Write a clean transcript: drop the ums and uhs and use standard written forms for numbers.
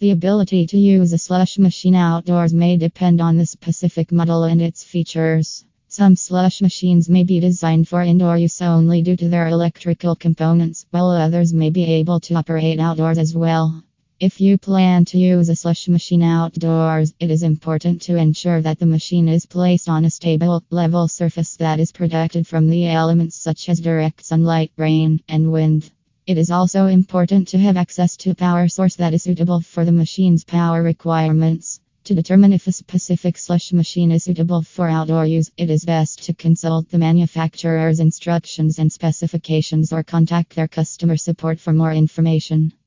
The ability to use a slush machine outdoors may depend on the specific model and its features. Some slush machines may be designed for indoor use only due to their electrical components, while others may be able to operate outdoors as well. If you plan to use a slush machine outdoors, it is important to ensure that the machine is placed on a stable, level surface that is protected from the elements such as direct sunlight, rain, and wind. It is also important to have access to a power source that is suitable for the machine's power requirements. To determine if a specific slush machine is suitable for outdoor use, it is best to consult the manufacturer's instructions and specifications or contact their customer support for more information.